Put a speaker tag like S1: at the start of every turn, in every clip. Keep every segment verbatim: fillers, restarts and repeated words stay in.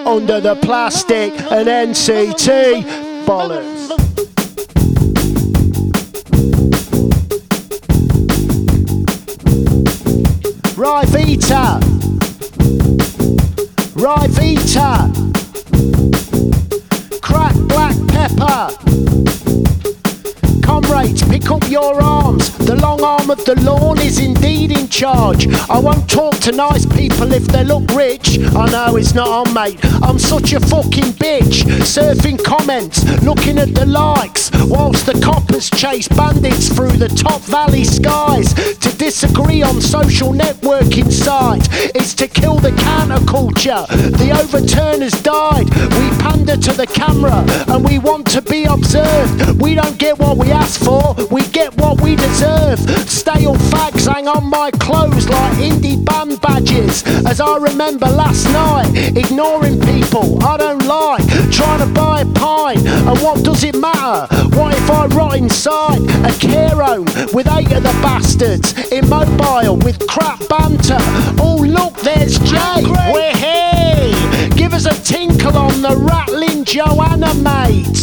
S1: Under the plastic and N C T bollocks. Ryvita, Ryvita, crack black pepper. Comrades, pick up your arms. The long arm of the lawn is indeed in charge. I won't talk to nice people if they look rich. I know it's not on, mate. I'm such a fucking bitch. Surfing comments, looking at the likes, whilst the coppers chase bandits through the top valley skies. To disagree on social networking sites is to kill the counterculture. The overturners died. We pander to the camera and we want to be observed. We don't get what we ask for, we get what we deserve. Stale fags hang on my clothes like indie band badges. As I remember last night, ignoring people I don't like, trying to buy a pint, and what does it matter? What if I rot inside a care home with eight of the bastards, immobile with crap banter? Oh look, there's Jay, we're here. Give us a tinkle on the rattling Joanna, mate.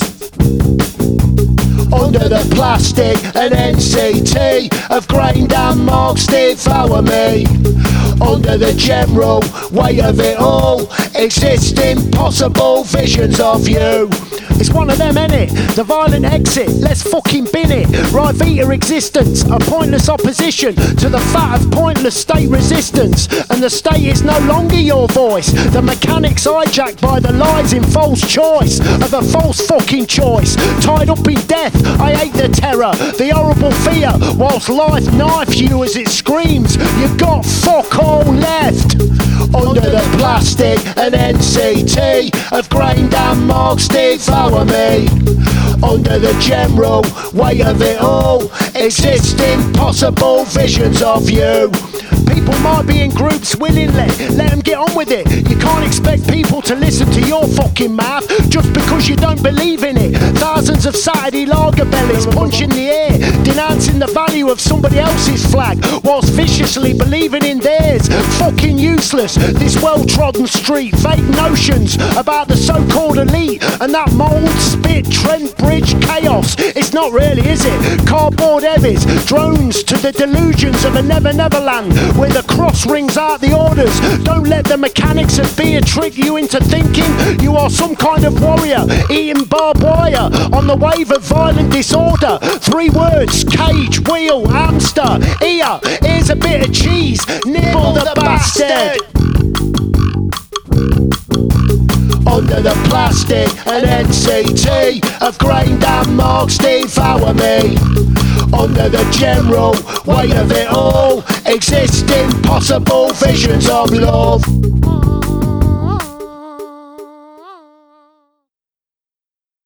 S1: Under the plastic and N C T of grain and marks devour me. Under the general weight of it all exist impossible visions of you. It's one of them, innit? The violent exit, let's fucking bin it. Ryvita existence, a pointless opposition to the fat of pointless state resistance. And the state is no longer your voice. The mechanics hijacked by the lies in false choice of a false fucking choice. Tied up in death, I hate the terror, the horrible fear. Whilst life knifes you as it screams, you got fuck all left. Under the plastic and N C T of grain and marks devour me. Under the general weight of it all exist impossible visions of you. People might be in groups willingly, let them get on with it. You can't expect people to listen to your fucking mouth just because you don't believe in it. Thousands of Saturday lager bellies punching the air, denouncing the value of somebody else's flag whilst viciously believing in theirs. Fucking useless, this well-trodden street. Vague notions about the so-called elite and that mould, spit, Trent Bridge chaos. It's not really, is it? Cardboard heavies, drones to the delusions of a never never land where the cross rings out the orders. Don't let the mechanics of beer trick you into thinking you are some kind of warrior eating barbed wire on the wave of violent disorder. Three words: cage, wheel, hamster. Here, here's a bit of cheese, nibble the, the bastard. Under the plastic and N C T of grain and marks devour me. Under the general weight of it all exist impossible visions of love.